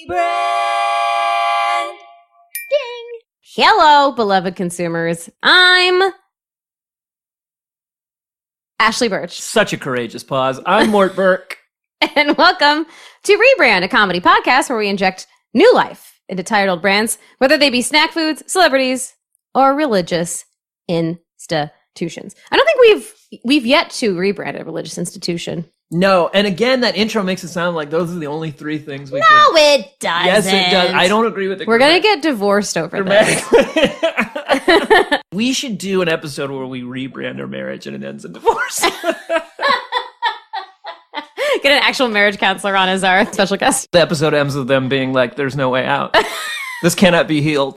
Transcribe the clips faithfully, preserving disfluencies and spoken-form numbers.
Rebrand! Ding! Hello, beloved consumers. I'm Ashley Birch. Such a courageous pause. I'm Mort Burke. And welcome to Rebrand, a comedy podcast where we inject new life into tired old brands, whether they be snack foods, celebrities, or religious institutions. I don't think we've we've yet to rebrand a religious institution. No, and again, that intro makes it sound like those are the only three things we No, could... it doesn't. Yes, it does. I don't agree with it. We're going to get divorced over this. We should do an episode where we rebrand our marriage and it ends in divorce. Get an actual marriage counselor on as our special guest. The episode ends with them being like, there's no way out. This cannot be healed.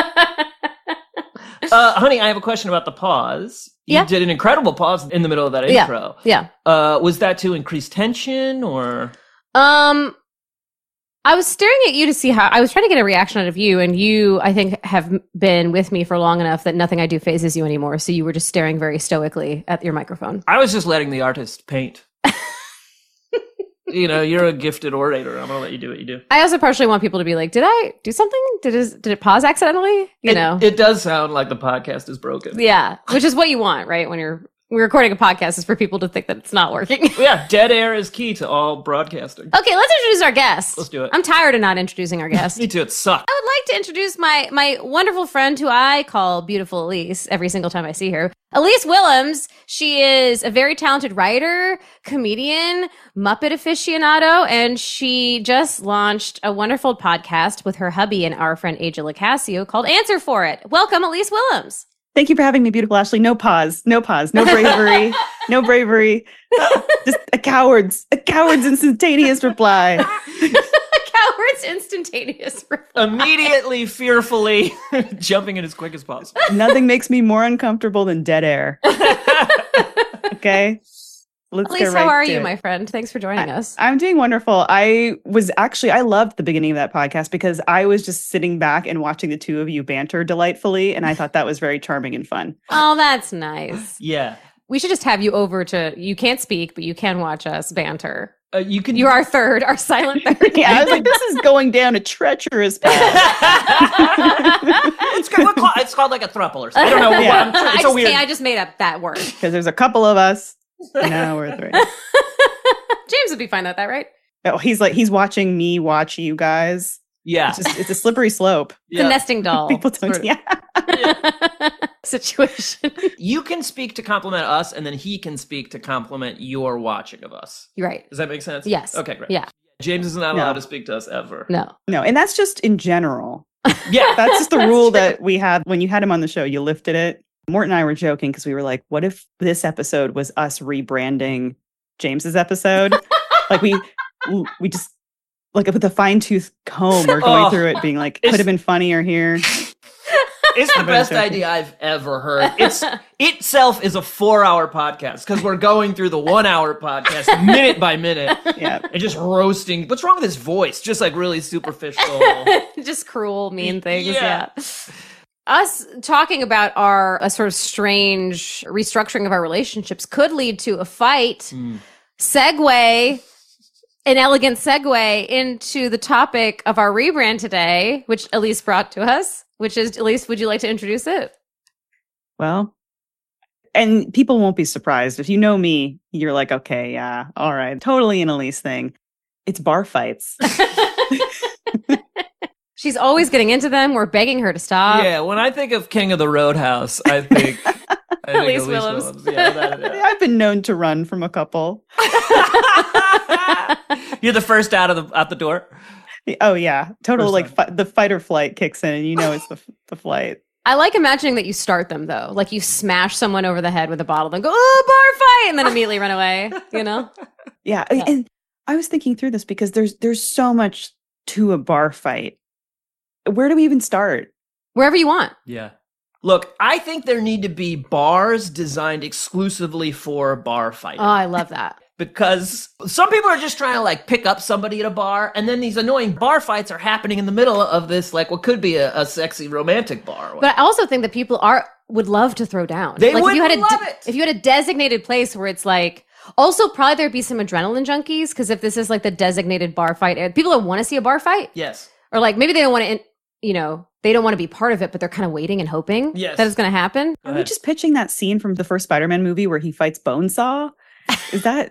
Uh, honey, I have a question about the pause. You yeah. did an incredible pause in the middle of that intro. Yeah. yeah. Uh, was that to increase tension or? Um, I was staring at you to see how, I was trying to get a reaction out of you, and you, I think, have been with me for long enough that nothing I do phases you anymore. So you were just staring very stoically at your microphone. I was just letting the artist paint. You know, you're a gifted orator. I'm going to let you do what you do. I also partially want people to be like, did I do something? Did it, did it pause accidentally? You it, know, it does sound like the podcast is broken. Yeah, which is what you want, right? When you're we're recording a podcast is for people to think that it's not working. Yeah, dead air is key to all broadcasting. Okay, let's introduce our guest. Let's do it. I'm tired of not introducing our guest. Me too, it sucked. I would like to introduce my my wonderful friend who I call Beautiful Elise every single time I see her. Elise Willems. She is a very talented writer, comedian, Muppet aficionado, and she just launched a wonderful podcast with her hubby and our friend Aja Lacasio called Answer For It. Welcome, Elise Willems. Thank you for having me, beautiful Ashley. No pause, no pause, no bravery, no bravery. Just a coward's, a coward's instantaneous reply. Coward's instantaneous reply. Immediately, fearfully jumping in as quick as possible. Nothing makes me more uncomfortable than dead air. Okay? Let's Elise, go right how are to you, it. my friend? Thanks for joining I, us. I'm doing wonderful. I was actually, I loved the beginning of that podcast because I was just sitting back and watching the two of you banter delightfully, and I thought that was very charming and fun. Oh, that's nice. Yeah. We should just have you over to, you can't speak, but you can watch us banter. Uh, you can. You're our third, our silent third. Yeah, I was like, this is going down a treacherous path. it's, called, it's called like a throuple or something. I don't know. Yeah. I'm sure I, it's just, a weird. I just made up that word. Because there's a couple of us. Now we're three. James would be fine with that, right? Oh, he's like, he's watching me watch you guys. Yeah. It's, just, it's a slippery slope. It's yeah. a nesting doll People don't, sort of yeah. situation. You can speak to compliment us, and then he can speak to compliment your watching of us. You're right. Does that make sense? Yes. Okay, great. Yeah. James is not No. allowed to speak to us ever. No. No, and that's just in general. Yeah. That's just the That's rule true. that we had when you had him on the show. You lifted it. Mort and I were joking because we were like, what if this episode was us rebranding James's episode? Like we we just like with a fine tooth comb we're going Oh, through it, being like, it's- could have been funnier here. It's the I'm best joking. idea I've ever heard. It's itself is a four-hour podcast because we're going through the one-hour podcast minute by minute Yeah. and just roasting. What's wrong with his voice? Just like really superficial. Just cruel, mean things. Yeah. Yeah. Us talking about our a sort of strange restructuring of our relationships could lead to a fight. Mm. Segue, an elegant segue into the topic of our rebrand today, which Elise brought to us, which is, Elise, would you like to introduce it? Well, and people won't be surprised. If you know me, you're like, okay, yeah, all right. Totally an Elise thing. It's bar fights. She's always getting into them. We're begging her to stop. Yeah, when I think of King of the Roadhouse, I think, I think Elise Elise Willems. Willems. Yeah, that, yeah. I've been known to run from a couple. You're the first out of the out the door. Oh yeah, total First like time. fi- the fight or flight kicks in, and you know it's the the flight. I like imagining that you start them though. Like you smash someone over the head with a bottle, then go, oh, bar fight, and then immediately run away, you know? Yeah, Yeah. and I was thinking through this because there's there's so much to a bar fight. Where do we even start? Wherever you want. Yeah. Look, I think there need to be bars designed exclusively for bar fighting. Oh, I love that. Because some people are just trying to like pick up somebody at a bar, and then these annoying bar fights are happening in the middle of this, like what could be a, a sexy romantic bar. But I also think that people are would love to throw down. They like would if you had a love de- it. If you had a designated place where it's like, Also, probably there'd be some adrenaline junkies because if this is like the designated bar fight, uh, people that want to see a bar fight, Yes. or like maybe they don't want to, you know, they don't want to be part of it, but they're kind of waiting and hoping Yes. that it's going to happen. Go Are we ahead. just pitching that scene from the first Spider-Man movie where he fights Bonesaw? Is that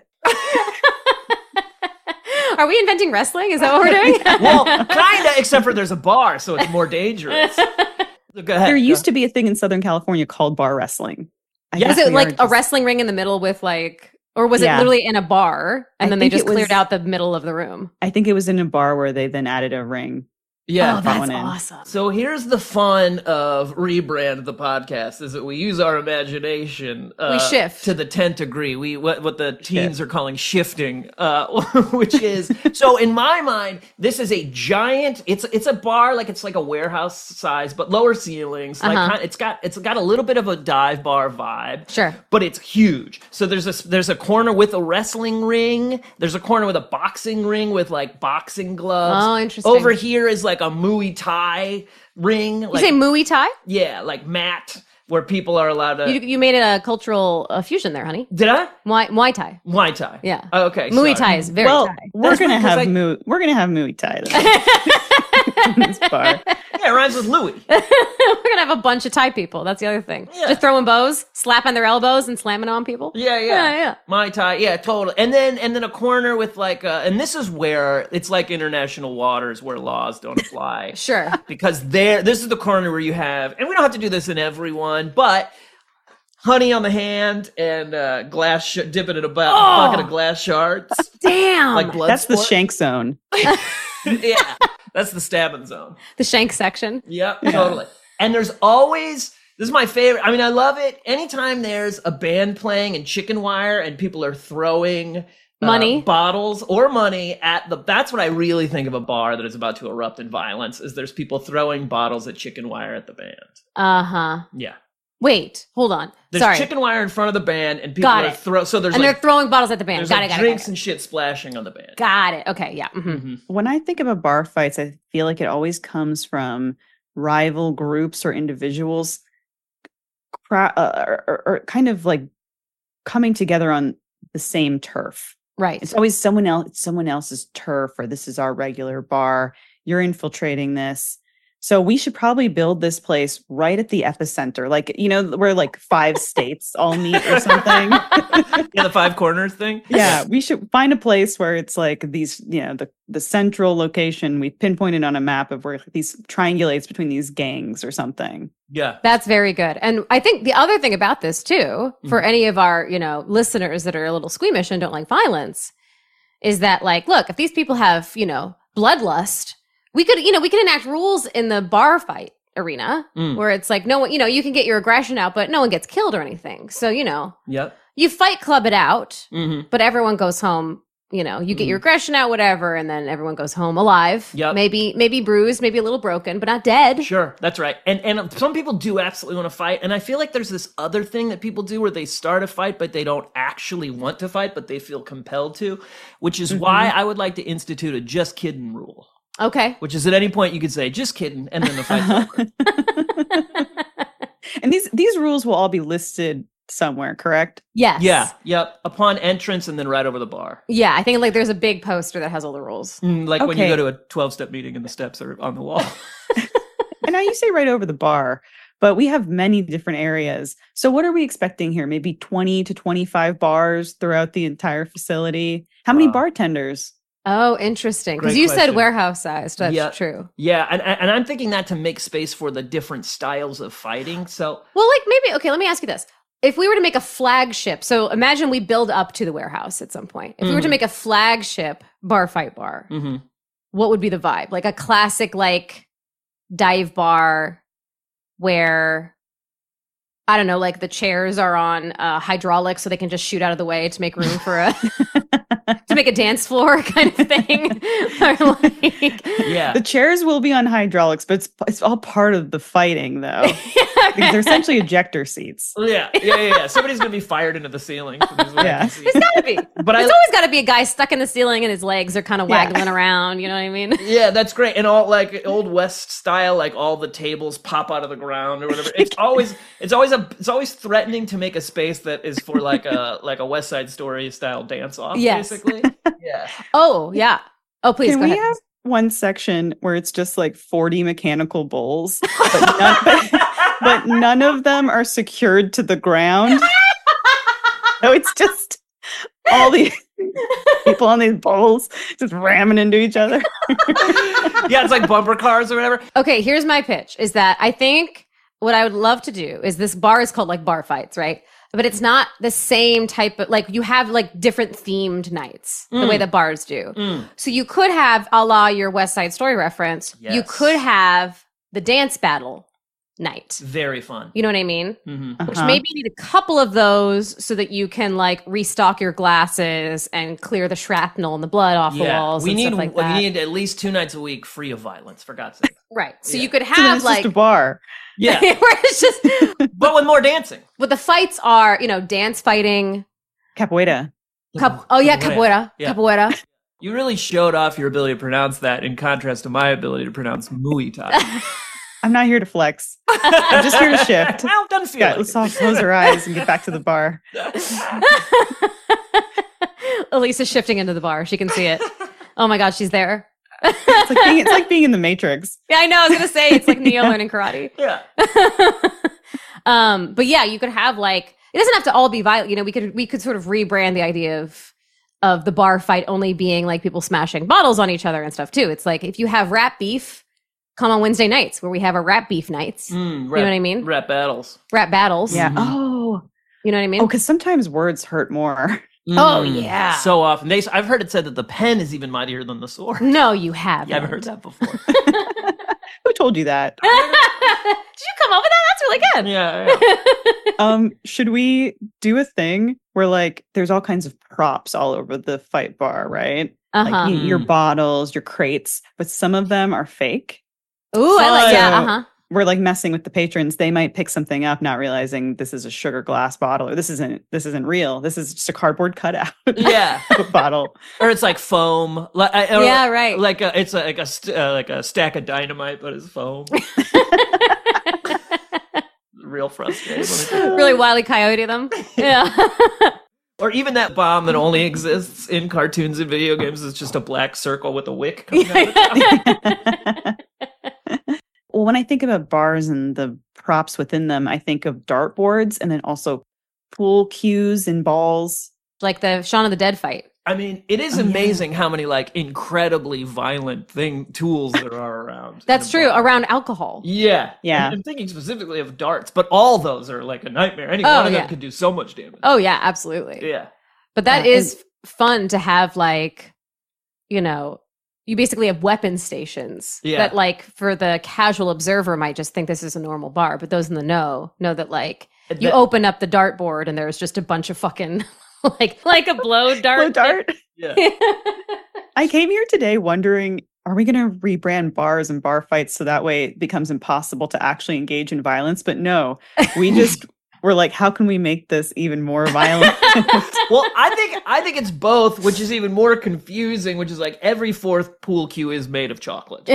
Are we inventing wrestling? Is that what we're doing? Well, kind of, except for there's a bar, so it's more dangerous. Go ahead. there used to be a thing in Southern California called bar wrestling? I Yeah. guess Was it we like are a just- wrestling ring in the middle with like, or was it Yeah. literally in a bar and I then they think just it was- cleared out the middle of the room? I think it was in a bar where they then added a ring. Yeah. Oh, that's one in. awesome. So here's the fun of rebrand the podcast is that we use our imagination. Uh, We shift. to the tenth degree. We what what the teens are calling shifting, uh, which is so in my mind, this is a giant. It's it's a bar like it's like a warehouse size, but lower ceilings. Like Uh-huh. kind- it's got it's got a little bit of a dive bar vibe. Sure. But it's huge. So there's a there's a corner with a wrestling ring. There's a corner with a boxing ring with like boxing gloves. Oh, interesting. Over here is like a Muay Thai ring. You Like, say Muay Thai? yeah, like mat where people are allowed to. You, you made it a cultural uh, fusion there, honey. Did I? Muay, Muay Thai. Muay Thai. Yeah. Oh, okay. Muay sorry. Thai is very well, Thai. we're That's gonna because have I- Mu- we're gonna have Muay Thai then. in this bar. Yeah, it rhymes with Louis. We're gonna have a bunch of Thai people. That's the other thing. Yeah. Just throwing bows, slapping their elbows, and slamming on people. Yeah, yeah, Yeah, yeah. Muay Thai, yeah, totally. And then and then a corner with like, uh, and this is where it's like international waters where laws don't apply. Sure. Because there, this is the corner where you have, and we don't have to do this in everyone, but honey on the hand and uh, glass sh- dipping in a bu- Oh. bucket of glass shards, Damn. like blood. That's the sport. shank zone. Yeah, that's the stabbing zone. the shank section. Yep, totally. And there's always, this is my favorite. I mean, I love it. Anytime there's a band playing and chicken wire and people are throwing uh, Money. bottles or money at the, that's what I really think of a bar that is about to erupt in violence is there's people throwing bottles at chicken wire at the band. Uh huh. Yeah. Wait, hold on. There's Sorry. chicken wire in front of the band and people Got are it. throw, so there's and like, they're throwing bottles at the band. there's Got like it. Got it. drinks Got it. and shit splashing on the band. Got it. Okay. Yeah. mhm. Mhm. When I think about bar fights, I feel like it always comes from rival groups or individuals, cra- uh, or, or, or kind of like coming together on the same turf. Right. It's always someone else, it's someone else's turf, or this is our regular bar. You're infiltrating this. So we should probably build this place right at the epicenter, like, you know, where like five states all meet or something. Yeah, the five corners thing. Yeah, we should find a place where it's like these, you know, the, the central location we pinpointed on a map of where these triangulates between these gangs or something. Yeah. That's very good. And I think the other thing about this too, for Mm-hmm. any of our, you know, listeners that are a little squeamish and don't like violence, is that like, look, if these people have, you know, bloodlust, we could, you know, we could enact rules in the bar fight arena Mm. where it's like, no one, you know, you can get your aggression out, but no one gets killed or anything. So, you know, Yep. you fight club it out, hmm but everyone goes home. You know, you get your aggression out, whatever, and then everyone goes home alive. Yep. Maybe, maybe bruised, maybe a little broken, but not dead. Sure, that's right. And and some people do absolutely want to fight, and I feel like there's this other thing that people do where they start a fight but they don't actually want to fight, but they feel compelled to, which is why I would like to institute a just kidding rule. Okay. Which is at any point you could say just kidding, and then the fight's over. And these these rules will all be listed somewhere, correct? Yes. Yeah, yep. Upon entrance, and then right over the bar, Yeah, I think like there's a big poster that has all the rules. Mm, like when you Okay. go to a twelve-step meeting and the steps are on the wall. And now you say right over the bar, but we have many different areas. So what are we expecting here? Maybe twenty to twenty-five bars throughout the entire facility. How many Wow. bartenders? Oh, interesting. Because Great you said question. warehouse sized. That's Yeah. true. Yeah, and and I'm thinking that to make space for the different styles of fighting. So Well, like maybe, okay, let me ask you this. If we were to make a flagship, so imagine we build up to the warehouse at some point. If we were to Mhm. make a flagship bar fight bar, mhm. what would be the vibe? Like a classic, like dive bar where, I don't know, like the chairs are on uh, hydraulics so they can just shoot out of the way to make room for a to make a dance floor kind of thing. Or like, Yeah. The chairs will be on hydraulics, but it's, it's all part of the fighting, though. Because they're essentially ejector seats. Yeah, yeah, yeah, yeah. Somebody's gonna be fired into the ceiling. For these Yeah. legacy There's gotta be. But There's I- always gotta be a guy stuck in the ceiling and his legs are kind of Yeah. waggling around. You know what I mean? Yeah, that's great. And all like old West style, like all the tables pop out of the ground or whatever. It's always it's always a it's always threatening to make a space that is for like a like a West Side Story style dance off, Yes. basically. Yeah. Oh yeah. Oh please Can go we ahead. have one section where it's just like forty mechanical bowls, but none, but, but none of them are secured to the ground? So it's just all these people on these bowls just ramming into each other. Yeah, it's like bumper cars or whatever. Okay, here's my pitch is that I think what I would love to do is this bar is called like bar fights, right? But it's not the same type of like you have like different themed nights the way that bars do. Mm. So you could have a la your West Side Story reference. You Yes. could have the dance battle night. Very fun. You know what I mean? hmm Which Uh-huh. maybe you need a couple of those so that you can like restock your glasses and clear the shrapnel and the blood off the Yeah, walls we and need stuff like that. we need at least two nights a week free of violence, for God's sake. Right. So Yeah. you could So then have it's like just a bar. Yeah, where it's just but with more dancing. but the fights are, you know, dance fighting. Capoeira. Cap- oh yeah, Capoeira. capoeira. Yeah. Capoeira. You really showed off your ability to pronounce that in contrast to my ability to pronounce Muay Thai. I'm not here to flex. I'm just here to shift. Well, it doesn't feel Yeah, like let's it. all close our eyes and get back to the bar. Elisa's shifting into the bar. She can see it. Oh my god, she's there. It's like being, it's like being in the Matrix. Yeah, I know. I was gonna say it's like Neo learning karate. Yeah. um, but yeah, you could have like it doesn't have to all be violent. You know, we could we could sort of rebrand the idea of of the bar fight only being like people smashing bottles on each other and stuff too. It's like if you have rap beef, come on Wednesday nights where we have our rap beef nights. Mm, You know what I mean? Rap battles. Rap battles. Yeah. Mhm. Oh. You know what I mean? Oh, because sometimes words hurt more. Oh, yeah. So often. They, I've heard it said that the pen is even mightier than the sword. No, you haven't. Yeah, I've heard that before. Who told you that? Did you come up with that? That's really good. yeah, yeah. Um, should we do a thing where like there's all kinds of props all over the fight bar, right? Uh-huh. Like y- your Mm. bottles, your crates, but some of them are fake. Ooh, I like yeah, So- uh-huh. We're like messing with the patrons. They might pick something up, not realizing this is a sugar glass bottle, or this isn't this isn't real. This is just a cardboard cutout Yeah. of a bottle. Or it's like foam. Like, or Yeah, right. Like a, it's like a st- uh, like a stack of dynamite, but it's foam. Real frustrating. Really wily coyote them. Yeah. Or even that bomb that only exists in cartoons and video games is just a black circle with a wick coming out of it. Well, when I think about bars and the props within them, I think of dartboards and then also pool cues and balls. Like the Shaun of the Dead fight. I mean, it is Oh, yeah. amazing how many like incredibly violent thing tools there are around. That's in a true. bar. Around alcohol. Yeah. Yeah. I'm, I'm thinking specifically of darts, but all those are like a nightmare. Any Oh, one of yeah. them could do so much damage. Oh yeah, absolutely. Yeah. But that Yeah, is fun to have like, you know, you basically have weapon stations Yeah. that like for the casual observer might just think this is a normal bar, but those in the know know that like you That- open up the dartboard and there's just a bunch of fucking like like a blow dart. Blow dart. Yeah. I came here today wondering, are we going to rebrand bars and bar fights so that way it becomes impossible to actually engage in violence? But no, we just were like, how can we make this even more violent? Well, I think I think it's both, which is even more confusing, which is like every fourth pool cue is made of chocolate.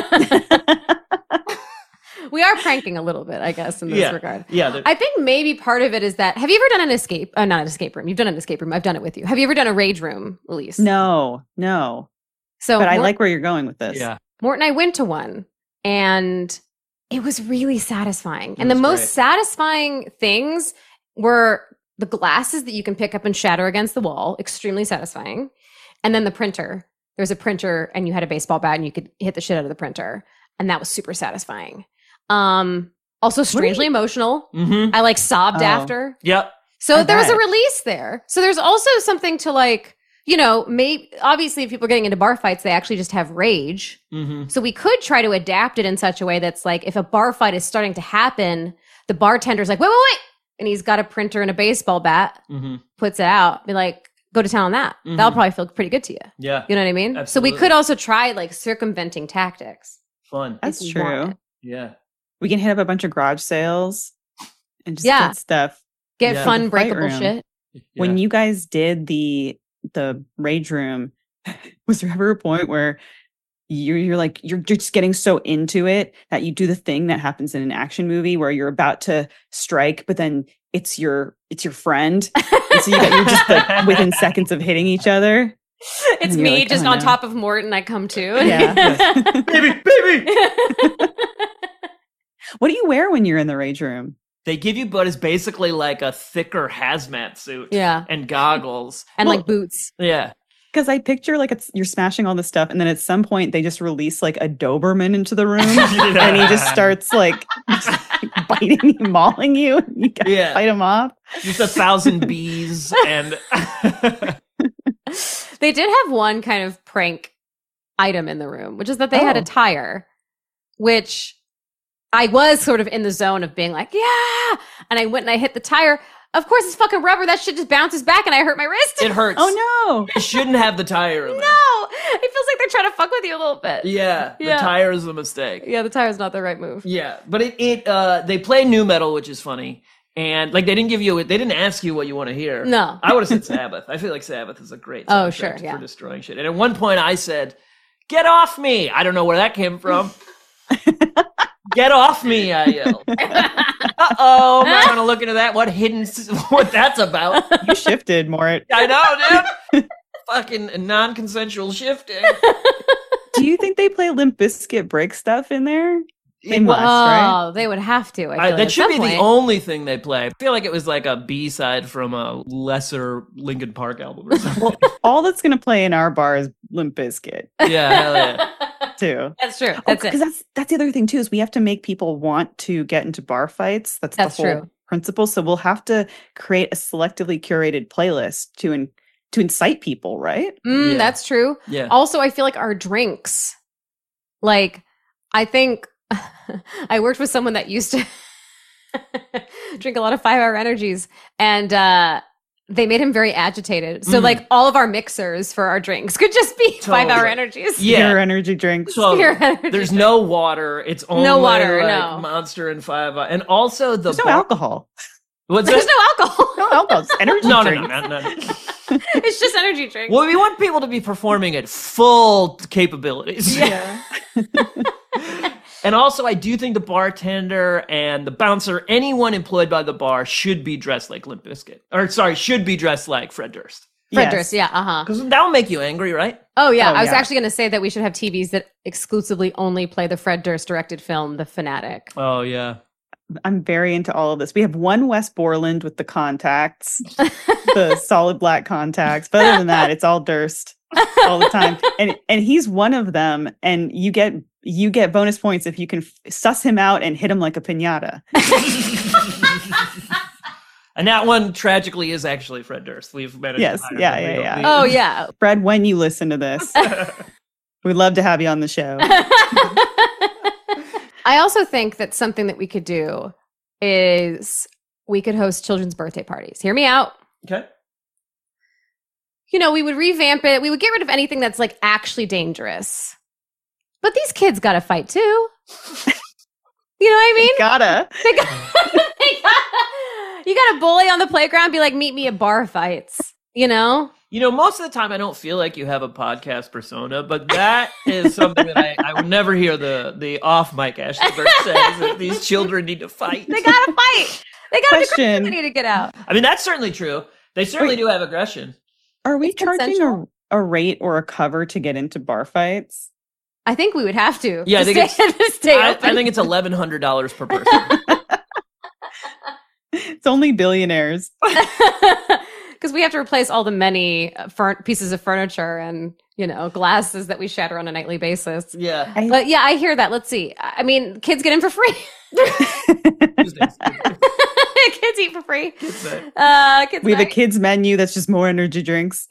We are pranking a little bit, I guess, in this yeah. regard. Yeah. they're- I think maybe part of it is that have you ever done an escape? Uh, not an escape room. You've done an escape room. I've done it with you. Have you ever done a rage room, Elise? No, no. So But I Mort- like where you're going with this. yeah. Mort and I went to one, and it was really satisfying. It and the was most great. satisfying things were the glasses that you can pick up and shatter against the wall, extremely satisfying. And then the printer. There was a printer, and you had a baseball bat, and you could hit the shit out of the printer, and that was super satisfying. Um, also strangely emotional. Mm-hmm. I like sobbed Oh. after. Yep. So I there was a bet. release there. So there's also something to like, you know, maybe obviously if people are getting into bar fights, they actually just have rage. Mm-hmm. So we could try to adapt it in such a way that's like if a bar fight is starting to happen, the bartender's like, wait, wait, wait. And he's got a printer and a baseball bat, Mm-hmm. puts it out, be like, go to town on that. Mhm. That'll probably feel pretty good to you. Yeah. You know what I mean? Absolutely. So we could also try like circumventing tactics. Fun. That's if you want true. it. Yeah. We can hit up a bunch of garage sales and just Yeah. get stuff. Get Yeah. fun, The fight breakable room. shit. When Yeah. you guys did the the rage room, was there ever a point where you're you're like you're just getting so into it that you do the thing that happens in an action movie where you're about to strike, but then it's your it's your friend, and so you got, you're just like within seconds of hitting each other. It's And you're me like, just "Oh, on no." top of Morton. I come too. Yeah. baby, baby. What do you wear when you're in the rage room? They give you, but it's basically like a thicker hazmat suit. Yeah. And goggles. And Well- like boots. Yeah. Because I picture like it's you're smashing all this stuff, and then at some point they just release like a Doberman into the room, and he just starts like, just, like, biting you, mauling you. And you gotta Yeah. fight him off. Just a thousand bees and They did have one kind of prank item in the room, which is that they had Oh. a tire, which I was sort of in the zone of being like, yeah. And I went and I hit the tire. Of course, it's fucking rubber. That shit just bounces back and I hurt my wrist. it hurts. Oh no! You shouldn't have the tire in there. No, it feels like they're trying to fuck with you a little bit. Yeah, the Yeah. tire is a mistake. Yeah, the tire's not the right move. Yeah, but it, it uh they play new metal, which is funny. And like they didn't give you they didn't ask you what you want to hear. No. I would have said Sabbath. I feel like Sabbath is a great Oh, soundtrack sure, yeah. for destroying shit. And at one point I said, "Get off me." I don't know where that came from. Get off me, I yelled. Uh-oh, I'm not gonna look into that. What hidden s- what that's about. You shifted, Mort. I know, dude. Fucking non-consensual shifting. Do you think they play Limp Bizkit break stuff in there? They It- must, Oh, right? they would have to. I feel I, like that at should some be the point. only thing they play. I feel like it was like a B side from a lesser Linkin Park album or something. Well, all that's gonna play in our bar is Limp Bizkit Yeah, hell yeah. too. That's true. That's Because it. that's that's the other thing too is we have to make people want to get into bar fights. That's, That's the whole true. principle. So we'll have to create a selectively curated playlist to in, to incite people, right? Mm, Yeah. That's true. Yeah. Also, I feel like our drinks, like, I think I worked with someone that used to drink a lot of five hour energies, and uh, they made him very agitated. So, Mm. like, all of our mixers for our drinks could just be five hour Totally. energies. Yeah. Pure energy drinks. Totally. Pure energy There's drinks. no water. It's only No water, like no. Monster and Five. And also the There's no bar- alcohol. What's There's that? no alcohol. No alcohol. It's energy No, no, drinks. no, no, no. It's just energy drinks. Well, we want people to be performing at full capabilities. Yeah. And also, I do think the bartender and the bouncer, anyone employed by the bar, should be dressed like Limp Bizkit. Or, sorry, should be dressed like Fred Durst. Fred Yes. Durst, yeah, uh huh. Because that will make you angry, right? Oh yeah, Oh, I was yeah. actually going to say that we should have T Vs that exclusively only play the Fred Durst directed film, The Fanatic. Oh, yeah. I'm very into all of this. We have one West Borland with the contacts, the solid black contacts. But other than that, it's all Durst all the time. And and he's one of them. And you get you get bonus points if you can f- suss him out and hit him like a piñata. And that one, tragically, is actually Fred Durst. We've managed Yes, to hire yeah, him. yeah, We- yeah. we- Oh yeah. Fred, when you listen to this, we'd love to have you on the show. I also think that something that we could do is we could host children's birthday parties. Hear me out. Okay. You know, we would revamp it. We would get rid of anything that's like actually dangerous. But these kids got to fight too. You know what I mean? Gotta. They got, they got, you got a bully on the playground, be like, meet me at bar fights. You know? You know, most of the time I don't feel like you have a podcast persona, but that is something that I, I would never hear the, the off mic Ashley Burke say, is that these children need to fight. They got to fight. They got to Question. They need to get out. I mean, that's certainly true. They certainly Wait. do have aggression. Are we It's charging a, consensual. a rate or a cover to get into bar fights? I think we would have to. Yeah, I to think stay, to stay I, open. I think it's eleven hundred dollars per person. It's only billionaires. Because we have to replace all the many uh, fur- pieces of furniture and, you know, glasses that we shatter on a nightly basis. Yeah. I- But yeah, I hear that. Let's see. I mean, kids get in for free. Tuesdays. Kids eat for free. Tuesday. Uh, kids We have a night. kids menu that's just more energy drinks.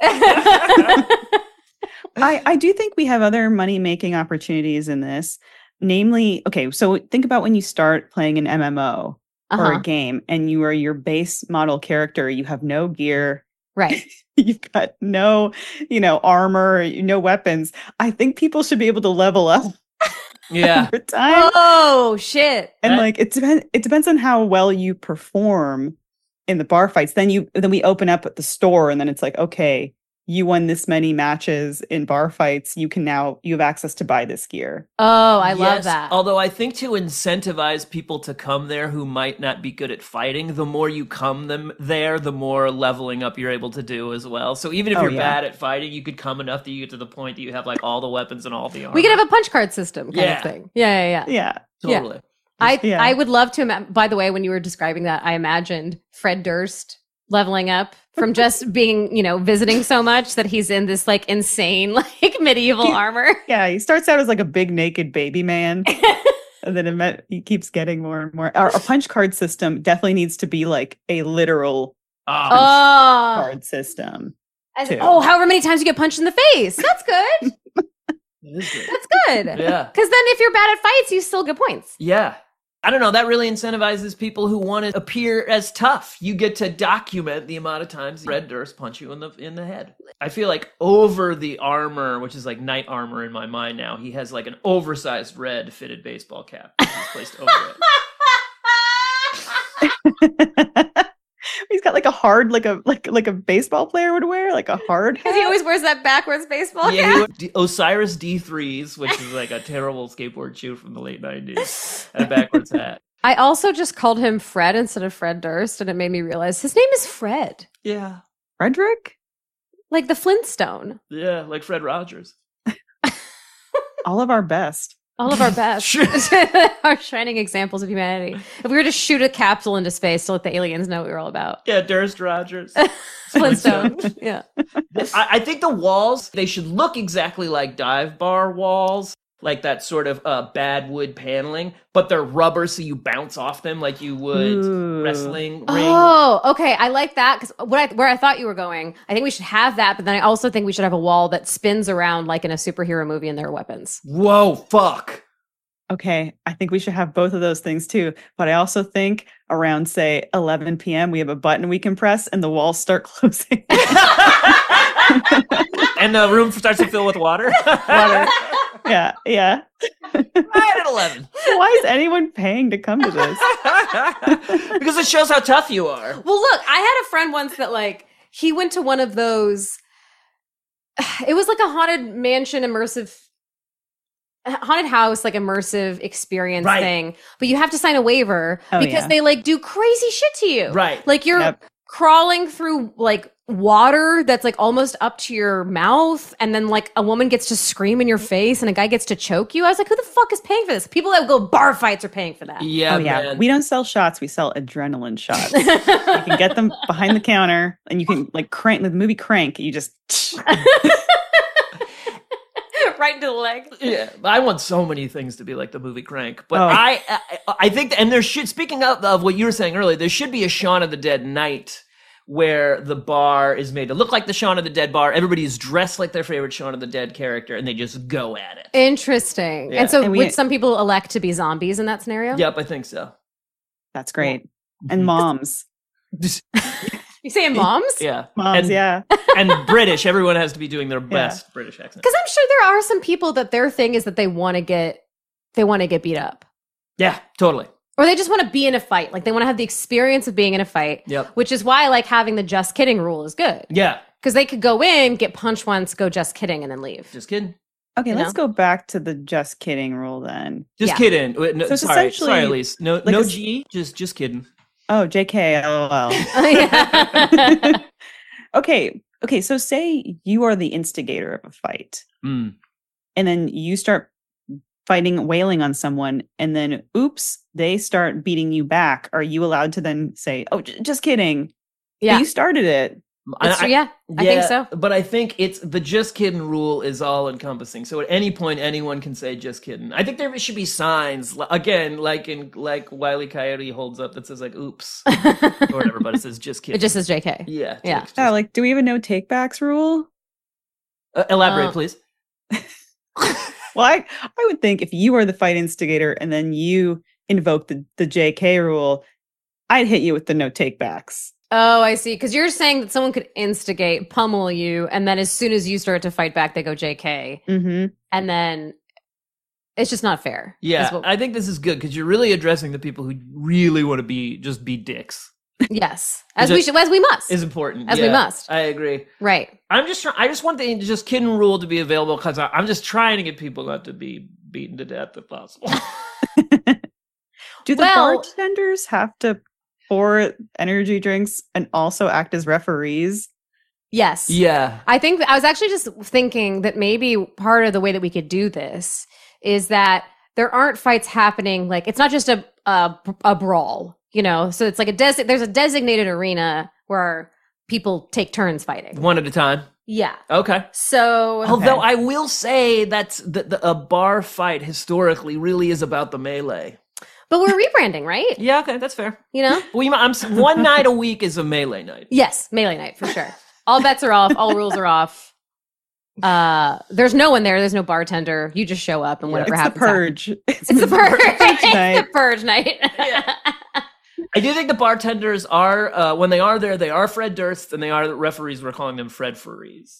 I, I do think we have other money making opportunities in this. Namely, okay, so think about when you start playing an M M O or Uh-huh. a game and you are your base model character, you have no gear Right. You've got no, you know, armor, no weapons. I think people should be able to level up Yeah. over time. Oh shit. And That- like it depends it depends on how well you perform in the bar fights. Then you then we open up at the store and then it's like, okay, you won this many matches in bar fights. You can now you have access to buy this gear. Oh, I love Yes, that. Although I think to incentivize people to come there who might not be good at fighting, the more you come them there, the more leveling up you're able to do as well. So even if Oh, you're yeah. bad at fighting, you could come enough that you get to the point that you have like all the weapons and all the armor. We could have a punch card system kind Yeah. of thing. Yeah, yeah, yeah. Yeah. yeah. totally. I Yeah. I would love to. Ima- By the way, when you were describing that, I imagined Fred Durst leveling up from just being, you know, visiting so much that he's in this like insane like medieval armor. Yeah. He starts out as like a big naked baby man. And then it met, he keeps getting more and more. Our, our punch card system definitely needs to be like a literal Oh, Oh, card system. as- too. oh, however many times you get punched in the face. That's good. that is good. That's good. Yeah. Because then if you're bad at fights, you still get points. Yeah. I don't know. That really incentivizes people who want to appear as tough. You get to document the amount of times Red Durst punch you in the in the head. I feel like over the armor, which is like knight armor in my mind now, he has like an oversized red fitted baseball cap that he's placed over it. He's got like a hard, like a like like a baseball player would wear, like a hard Because he hat. always wears that backwards baseball Yeah, cap. he went D- Osiris D threes, which is like a terrible skateboard shoe from the late nineties, and a backwards hat. I also just called him Fred instead of Fred Durst, and it made me realize his name is Fred, Yeah. Frederick? like the Flintstone. Yeah, like Fred Rogers. All of our best. All of our best, Sure. our shining examples of humanity. If we were to shoot a capsule into space to let the aliens know what we were all about, Yeah, Durst Rogers. Flintstone. Yeah. I, I think the walls, they should look exactly like dive bar walls, like that sort of uh, bad wood paneling, but they're rubber so you bounce off them like you would Ooh. wrestling ring. Oh, okay. I like that because what I, where I thought you were going, I think we should have that, but then I also think we should have a wall that spins around like in a superhero movie and there are weapons. Whoa, fuck. Okay, I think we should have both of those things too. But I also think around, say, eleven p.m., we have a button we can press and the walls start closing. And the room starts to fill with water. Water. Yeah, yeah. Right at eleven. Why is anyone paying to come to this? Because it shows how tough you are. Well, look, I had a friend once that like he went to one of those. It was like a haunted mansion immersive, haunted house like immersive experience Right. thing, but you have to sign a waiver Oh, because yeah. they like do crazy shit to you. Right. Like you're Yep. crawling through like water that's like almost up to your mouth, and then like a woman gets to scream in your face and a guy gets to choke you. I was like, who the fuck is paying for this? People that go bar fights are paying for that. Yeah, Oh, yeah. man. We don't sell shots, we sell adrenaline shots. You can get them behind the counter and you can like crank the movie Crank. You just Right into the leg. Yeah, I want so many things to be like the movie Crank, but Oh. I, I, I think, and there should. Speaking of, of what you were saying earlier, there should be a Shaun of the Dead night where the bar is made to look like the Shaun of the Dead bar. Everybody is dressed like their favorite Shaun of the Dead character, and they just go at it. Interesting. Yeah. And so And we- would some people elect to be zombies in that scenario? Yep, I think so. that's great. And moms. You saying moms? Yeah, Moms, and, yeah. and British. Everyone has to be doing their best British accent. Because I'm sure there are some people that their thing is that they want to get they want to get beat up. Yeah, totally. Or they just want to be in a fight. Like they want to have the experience of being in a fight. Yep. Which is why like having the just kidding rule is good. Yeah, Because they could go in, get punched once, go just kidding, and then leave. just kidding. Okay, You let's know? go back to the just kidding rule then. Just Yeah. kidding. Wait, no, So it's sorry, essentially sorry, Elise. No, like no a s- G. Just, just kidding. Oh, J K, lol. Oh, yeah. Okay, okay, so say you are the instigator of a fight, Mm. and then you start fighting, wailing on someone, and then oops, they start beating you back. Are you allowed to then say, oh, j- just kidding? Yeah. You started it. It's I- true, yeah. I think so. But I think it's the just kidding rule is all encompassing. So at any point, anyone can say just kidding. I think there should be signs li- again, like in like Wile E. Coyote holds up that says like "oops" or whatever, but it says just kidding. It just says J K. yeah, Yeah. just- Oh, like, do we have a no take backs rule? uh, elaborate, Uh, please. Well, I, I would think if you are the fight instigator and then you invoke the, the J K rule, I'd hit you with the no take backs. Oh, I see. Because you're saying that someone could instigate, pummel you, and then as soon as you start to fight back, they go J K. Mm-hmm. And then it's just not fair. Yeah, is what- I think this is good because you're really addressing the people who really want to be just be dicks. yes. As Is we it- should, as we must. Is important. As we Yeah, must. I agree. Right. I'm just trying. I just want the just kid and rule to be available because I'm just trying to get people not to be beaten to death if possible. Do the Well- bartenders have to pour energy drinks and also act as referees? Yes. yeah. I think I was actually just thinking that maybe part of the way that we could do this is that there aren't fights happening. Like it's not just a a, a brawl, you know. So it's like a des- there's a designated arena where people take turns fighting. One at a time. Yeah. Okay. So Although I will say that's the, the, a bar fight historically really is about the melee. but we're rebranding, right? Yeah, okay, that's fair. You know? We, I'm s- one night a week is a melee night. Yes, melee night for sure. All bets are off, all rules are off. Uh there's no one there, there's no bartender. You just show up and whatever It's the happens. purge. It's the purge. It's night. the purge night. I do think the bartenders are, uh, when they are there, they are Fred Durst, and they are the referees. We're calling them Fred Furries.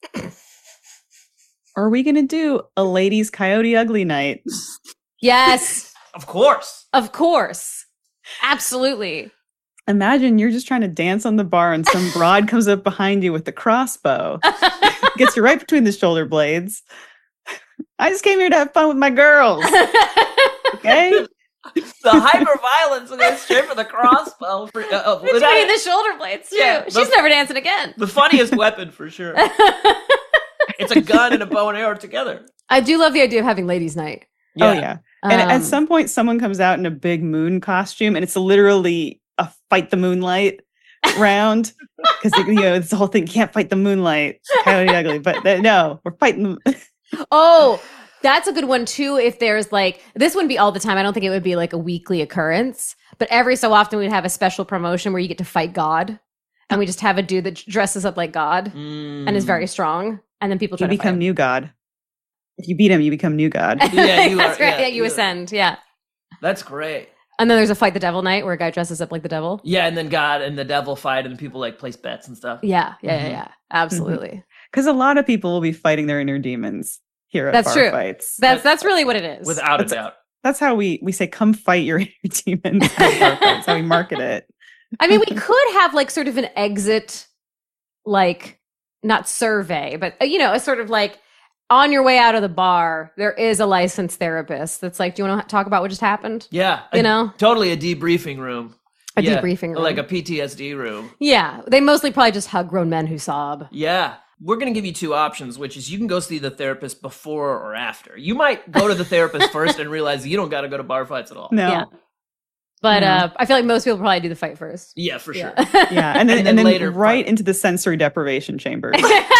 Are we going to do a ladies' Coyote Ugly night? Yes. Of course. Of course. Absolutely. Imagine you're just trying to dance on the bar and some broad comes up behind you with the crossbow. Gets you right between the shoulder blades. I just came here to have fun with my girls. Okay? The hyper violence and goes straight for the crossbow. For, uh, uh, Between without- the shoulder blades, too. Yeah, She's the- never dancing again. the funniest weapon for sure. It's a gun and a bow and arrow together. I do love the idea of having ladies' night. Oh, yeah. And Um, at some point, someone comes out in a big moon costume, and it's literally a fight the moonlight round. Because, you know, it's the whole thing. Can't fight the moonlight. Coyote Ugly. But uh, no, we're fighting. The- Oh, that's a good one too. If there's like, this wouldn't be all the time. I don't think it would be like a weekly occurrence, but every so often we'd have a special promotion where you get to fight God, and we just have a dude that dresses up like God and is very strong, and then people try you to become fight new god. If you beat him, you become new god. him. Yeah, you That's are- right. yeah, Yeah, you you are. ascend. Yeah, That's great. and then there's a fight the devil night where a guy dresses up like the devil. Yeah, and then God and the devil fight, and people like place bets and stuff. Yeah, yeah, Mhm. yeah, yeah. Absolutely. Because a lot of people will be fighting their inner demons here at That's bar true. fights. That's that's really what it is. Without a That's- doubt. That's how we we say, come fight your inner demons. at bar fights. That's how we market it. I mean, we could have like sort of an exit, like not survey, but uh, you know, a sort of like on your way out of the bar, there is a licensed therapist that's like, do you want to talk about what just happened? Yeah. You a- know? Totally a debriefing room. A Yeah, debriefing room. Like a P T S D room. Yeah, they mostly probably just hug grown men who sob. Yeah. We're going to give you two options, which is you can go see the therapist before or after. You might go to the therapist first and realize you don't got to go to bar fights at all. No. Yeah. But No. uh, I feel like most people probably do the fight first. Yeah, for sure. Yeah. Yeah. And then, And and then then, later right fight. into the sensory deprivation chambers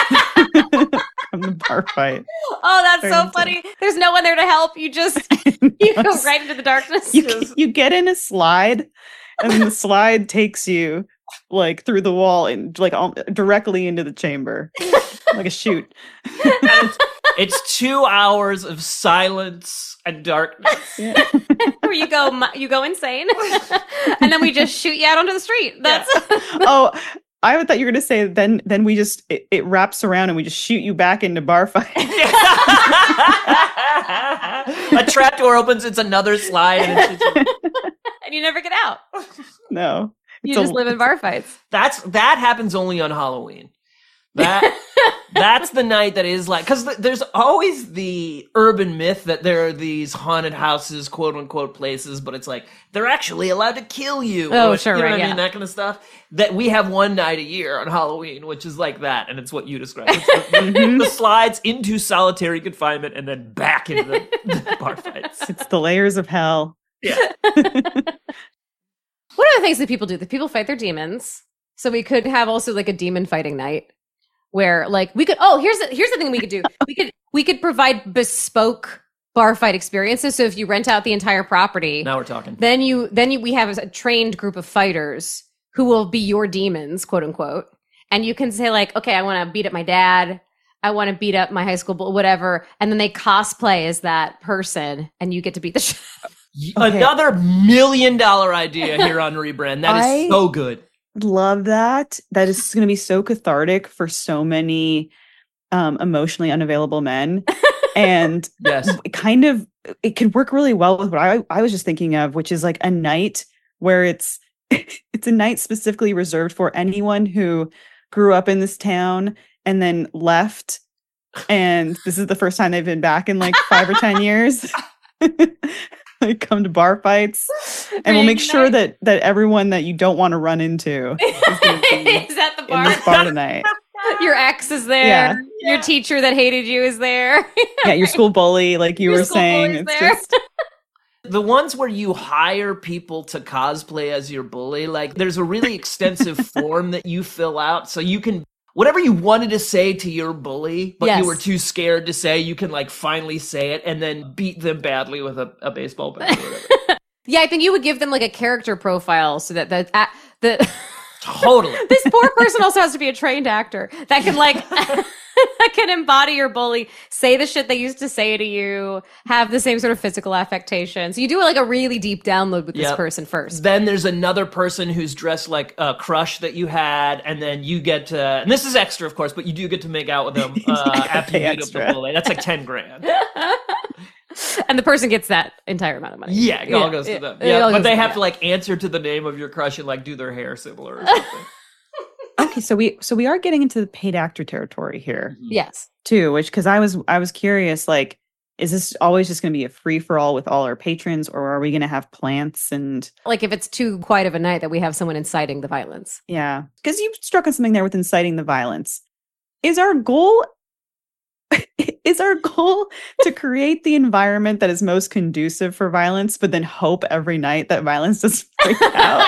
from the bar fight. Oh, that's Very so intense. funny. There's no one there to help. You just you go right into the darkness. You, you get in a slide, and then the slide takes you like through the wall and like all, directly into the chamber, like a chute. It's two hours of silence and darkness. Yeah. Where you go, mu- you go insane, and then we just shoot you out onto the street. That's Oh, I thought you were going to say then. Then we just it, it wraps around and we just shoot you back into bar fight. A trap door opens, it's another slide. And it's just- and you never get out. No, You It's a- just live in bar fights. That's that happens only on Halloween. That that's the night that is like because th- there's always the urban myth that there are these haunted houses, quote unquote places, but it's like they're actually allowed to kill you. Oh, or, sure, you know right, what I yeah. mean, that kind of stuff. That we have one night a year on Halloween, which is like that, and it's what you described. It's the, Mhm. the slides into solitary confinement and then back into the, the bar fights. It's the layers of hell. Yeah. What are the things that people do? That people fight their demons. So we could have also like a demon fighting night where like we could oh here's the, here's the thing we could do. We could we could provide bespoke bar fight experiences. So if you rent out the entire property, Now we're talking. then you then you, we have a trained group of fighters who will be your demons, quote unquote. And you can say like, okay, I want to beat up my dad. I want to beat up my high school, bull- whatever. And then they cosplay as that person, and you get to beat the shit. Okay. Another million dollar idea here on Rebrand. That is I- so good. love that. That is going to be so cathartic for so many um, emotionally unavailable men. And Yes. it kind of, it could work really well with what I, I was just thinking of, which is like a night where it's, it's a night specifically reserved for anyone who grew up in this town and then left. And this is the first time they've been back in like five or ten years. Like come to bar fights, and we'll make sure that that everyone that you don't want to run into is, gonna be is at the in bar. this bar tonight. Your ex is there. Yeah. Your teacher that hated you is there. Yeah, your school bully, like you Your were school saying. bully's It's there. just The ones where you hire people to cosplay as your bully, like there's a really extensive form that you fill out so you can whatever you wanted to say to your bully, but Yes. you were too scared to say, you can like finally say it and then beat them badly with a, a baseball bat or whatever. Yeah, I think you would give them like a character profile so that the uh, the Totally. this poor person also has to be a trained actor that can like that can embody your bully, say the shit they used to say to you, have the same sort of physical affectation. So you do like a really deep download with this Yep. person first. Then there's another person who's dressed like a crush that you had, and then you get to, and this is extra, of course, but you do get to make out with them uh, gotta after you pay beat up the extra. bully. That's like ten grand. And the person gets that entire amount of money. Yeah, it all goes to them. it Yeah, all but goes they to have them, to like answer to the name of your crush and like do their hair similar or something. okay. So we so we are getting into the paid actor territory here yeah. Yes. too, which because I was I was curious, like, is this always just going to be a free for all with all our patrons, or are we going to have plants and Like if it's too quiet of a night that we have someone inciting the violence. yeah? Because you struck on something there with inciting the violence. Is our goal? Is our goal to create the environment that is most conducive for violence, but then hope every night that violence doesn't break out?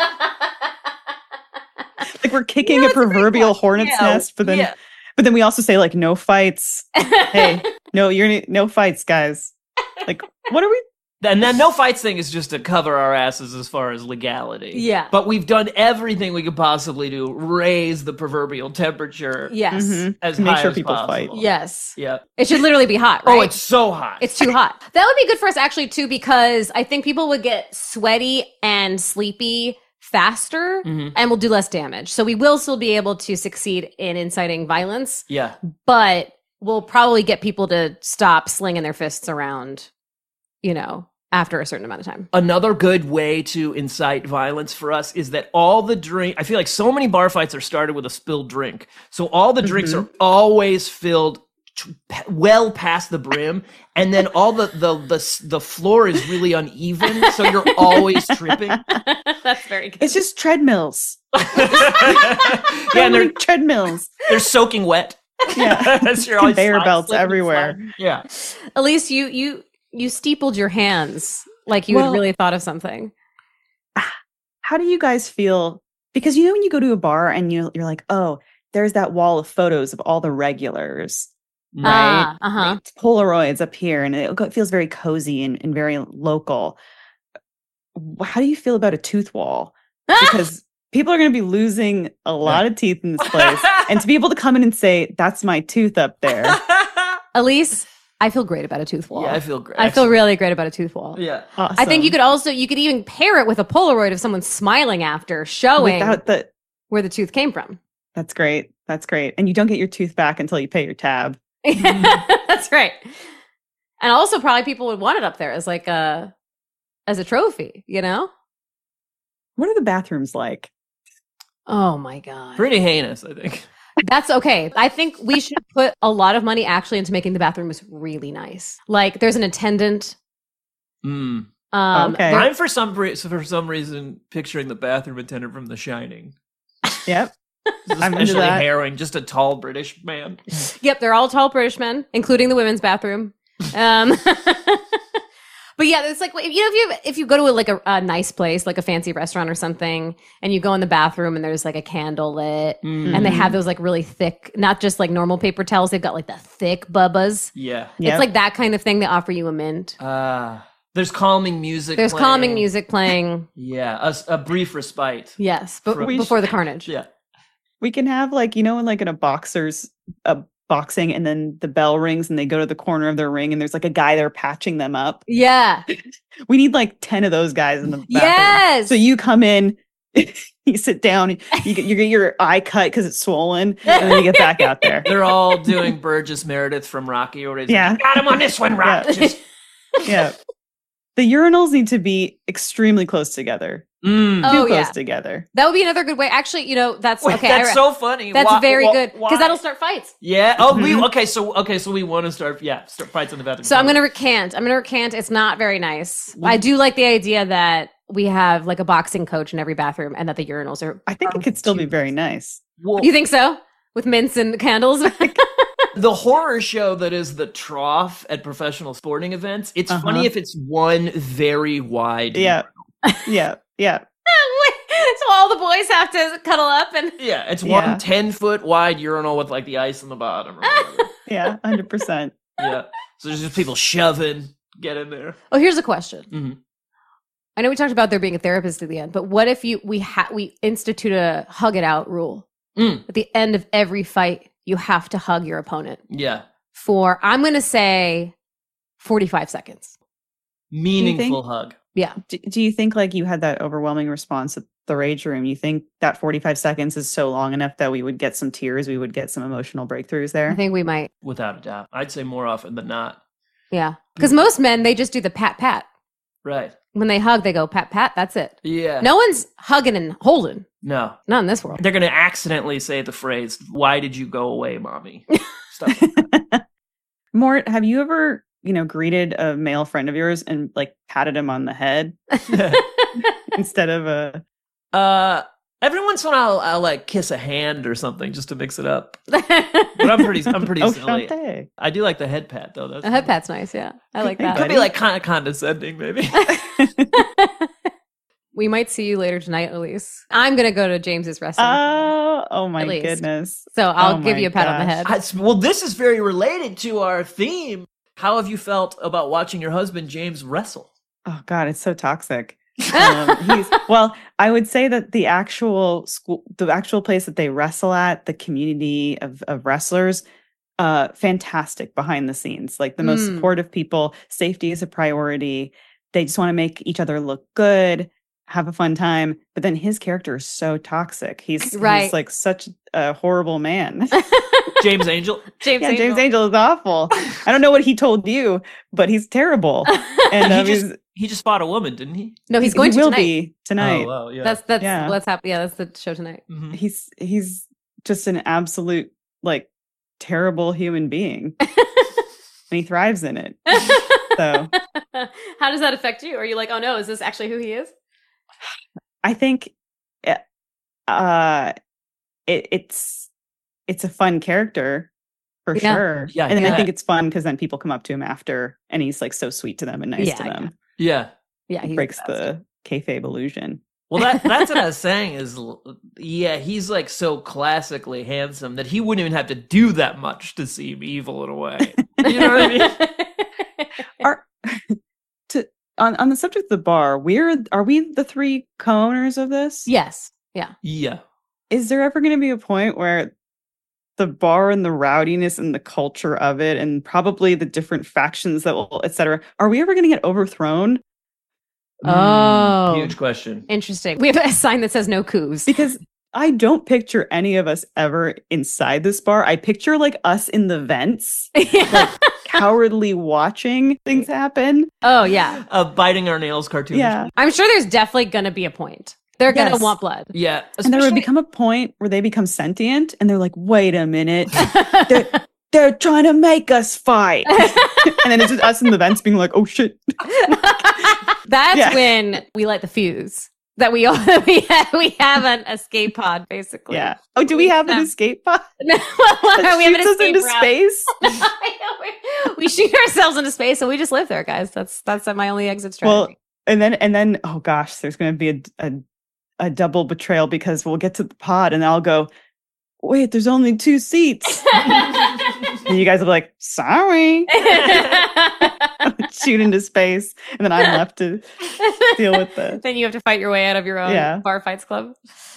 Like we're kicking No, a it's a great proverbial point. hornet's Yeah, nest, but then yeah. but then we also say like no fights. Hey, no, you're no fights, guys. Like, what are we? And then no fights thing is just to cover our asses as far as legality. Yeah. But we've done everything we could possibly do, raise the proverbial temperature Yes. Mhm. as To make high sure as people possible. fight. Yes. Yeah. It should literally be hot, right? Oh, it's so hot. It's too hot. That would be good for us actually too, because I think people would get sweaty and sleepy faster Mhm. and will do less damage. So we will still be able to succeed in inciting violence, Yeah. but we'll probably get people to stop slinging their fists around, you know, after a certain amount of time. Another good way to incite violence for us is that all the drink, I feel like so many bar fights are started with a spilled drink. So all the drinks Mhm. are always filled t- p- well past the brim, and then all the, the the s- the floor is really uneven, so you're always tripping. That's very good. It's just treadmills. Yeah, So and many they're treadmills. they're soaking wet. Yeah. That's your always Conveyor slide- belts slipping and everywhere. sliding. Yeah. Elise, you you you steepled your hands like you Well- had really thought of something. How do you guys feel? Because you know when you go to a bar and you you're like, oh, there's that wall of photos of all the regulars, right? Ah, uh-huh. It's Polaroids up here, and it go- feels very cozy and, and very local. Wh- How do you feel about a tooth wall? Because people are going to be losing a lot of teeth in this place, and to be able to come in and say, "That's my tooth up there." Elise, I feel great about a tooth wall. Yeah, I feel great. I feel really great about a tooth wall. Yeah. I think you could also you could even pair it with a Polaroid of someone smiling after, showing Without the. where the tooth came from. That's great. That's great. And you don't get your tooth back until you pay your tab. That's right. And also probably people would want it up there as like a as a trophy, you know? What are the bathrooms like? Oh my god. Pretty heinous, I think. That's okay. I think we should put a lot of money actually into making the bathrooms really nice. Like there's an attendant. Mm. Um Okay. there- I'm for some re- for some reason picturing the bathroom attendant from The Shining. Yep. I'm into Especially that. harrowing, just a tall British man. Yep, they're all tall British men, including the women's bathroom. Um, but yeah, it's like you know, if you if you go to a, like a, a nice place, like a fancy restaurant or something, and you go in the bathroom and there's like a candle lit, Mm. and they have those like really thick, not just like normal paper towels, they've got like the thick bubbas. Yeah. Yep. It's like that kind of thing. They offer you a mint. Ah. There's calming music. There's playing. calming music playing. Yeah, a, s- a brief respite. Yes, but We before the carnage. Yeah. We can have like, you know, in like in a boxer's a boxing and then the bell rings and they go to the corner of their ring and there's like a guy there patching them up. Yeah. We need like ten of those guys in the bathroom. Yes. So you come in, you sit down, you get, you get your eye cut because it's swollen, and then you get back out there. They're all doing Burgess Meredith from Rocky. Or Yeah. got him on this one, Rock. Yeah. Just, Yeah. The urinals need to be extremely close together. mm. Oh, Too close yeah. together. That would be another good way. Actually, you know, that's Wait, okay. that's I, so funny. that's Why- very why- good why? because that'll start fights. Yeah. Oh, we Mhm. okay. So okay. So we want to start. Yeah, start fights in the bathroom. So I'm going to recant. I'm going to recant. It's not very nice. I do like the idea that we have like a boxing coach in every bathroom and that the urinals are. I think are it could still be too- very nice. Well, You think so? With mints and candles? the horror show that is the trough at professional sporting events. It's Uh-huh. funny if it's one very wide. Yeah. Yeah. Yeah. So all the boys have to cuddle up and. Yeah, it's Yeah. one ten foot wide urinal with like the ice on the bottom. Or whatever. Yeah. one hundred percent. Yeah. So there's just people shoving. Get in there. Oh, here's a question. Mhm. I know we talked about there being a therapist at the end, but what if you we ha- we institute a hug it out rule? Mm. At the end of every fight, you have to hug your opponent Yeah. for I'm going to say forty-five seconds. Meaningful think- hug. Yeah. Do, do you think like you had that overwhelming response at the Rage Room? You think that forty-five seconds is so long enough that we would get some tears, we would get some emotional breakthroughs there? I think we might. Without a doubt. I'd say more often than not. Yeah. Because most men, they just do the pat pat. Right. When they hug, they go pat pat. That's it. Yeah. No one's hugging and holding. No. Not in this world. They're going to accidentally say the phrase, "Why did you go away, mommy?" Stuff. Mort, have you ever, you know, greeted a male friend of yours and like patted him on the head instead of a uh, every once in a while, I'll, I'll like kiss a hand or something just to mix it up. But I'm pretty, I'm pretty oh, silly. Shante. I do like the head pat though. That's A head pat's nice. Yeah. I like Hey, that. Could be buddy. like kind of condescending, maybe. We might see you later tonight, Elise. I'm going to go to James's wrestling. Oh, oh my At least. goodness. so I'll oh give my you a pat on the gosh. head. I- it's- well, this is very related to our theme. How have you felt about watching your husband James wrestle? Oh God, it's so toxic. um, he's well, I would say that the actual school, the actual place that they wrestle at, the community of, of wrestlers, uh, fantastic behind the scenes. Like the most Mm. supportive people. Safety is a priority. They just want to make each other look good, have a fun time. But then his character is so toxic. He's, Right. he's like such a horrible man. James Angel? James yeah, Angel. James Angel is awful. I don't know what he told you, but he's terrible. And he, um, just, he's, he just fought a woman, didn't he? no, he's he- going he to will tonight. be tonight. Oh, wow, yeah. That's that's Yeah. what's happening. Yeah, that's the show tonight. Mhm. he's he's just an absolute like terrible human being and he thrives in it. So How does that affect you? Are you like, oh no, is this actually who he is? I think uh, uh it, it's it's a fun character for Yeah. sure. Yeah, And then yeah. I think it's fun because then people come up to him after and he's like so sweet to them and nice Yeah, to them. Yeah. Yeah, he's Breaks the best. the kayfabe illusion. Well, that that's what I was saying is, l- yeah, he's like so classically handsome that he wouldn't even have to do that much to seem evil in a way. You know what I mean? Are to on, on the subject of the bar, we're are we the three co-owners of this? Yes. Yeah. Yeah. Is there ever going to be a point where the bar and the rowdiness and the culture of it and probably the different factions that will, et cetera, are we ever going to get overthrown? Oh. Huge question. Interesting. We have a sign that says no coups. Because I don't picture any of us ever inside this bar. I picture like us in the vents, Yeah. cowardly watching things happen. Oh yeah. Uh, biting our nails cartoon. Yeah. I'm sure there's definitely going to be a point. They're going to Yes. want blood. Yeah. And there would especially- become a point where they become sentient and they're like, wait a minute, they're, they're trying to make us fight. And then it's just us in the vents being like, oh shit. That's Yeah. when we light the fuse. That we all we have, we have an escape pod basically. Yeah. Oh, do we have an Yeah. escape pod? No, That we have an shoots us escape into route. space? we, we shoot ourselves into space and we just live there, guys. That's that's my only exit Well, strategy. and then and then oh gosh, there's going to be a, a a double betrayal because we'll get to the pod and I'll go, wait, there's only two seats, and you guys will be like, sorry, shoot into space, and then I'm left to deal with the. Then you have to fight your way out of your own Yeah. bar fights club.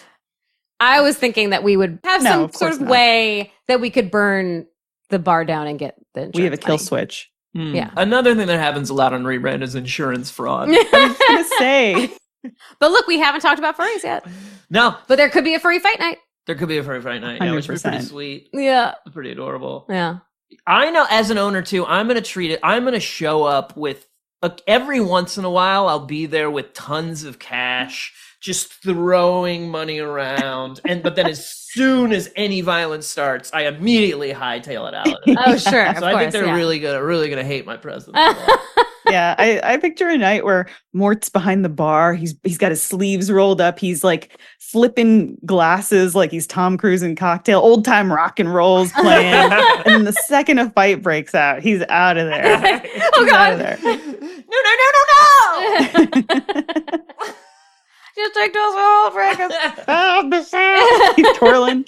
I was thinking that we would have No, some of sort course of not. way that we could burn the bar down and get the We have a insurance kill money. switch. Hmm. Yeah. Another thing that happens a lot on rebrand is insurance fraud. I was gonna say But look, we haven't talked about furries yet. No, But there could be a furry fight night. there could be a furry fight night, yeah, which would be pretty one hundred percent. sweet, Yeah. pretty adorable. Yeah. I know as an owner too, I'm going to treat it, I'm going to show up with, uh, every once in a while, I'll be there with tons of cash, just throwing money around. And but then as soon as any violence starts, I immediately hightail it out of it. Oh, sure. Of So I course, think they're yeah. really gonna really gonna hate my presence. Yeah, I, I picture a night where Mort's behind the bar. He's he's got his sleeves rolled up. He's like flipping glasses like he's Tom Cruise in Cocktail. Old time rock and rolls playing. And then the second a fight breaks out, he's out of there. Oh, He's out of God. there. No, no, no, no, no! Just take those all breakers. Oh, the sound. He's twirling.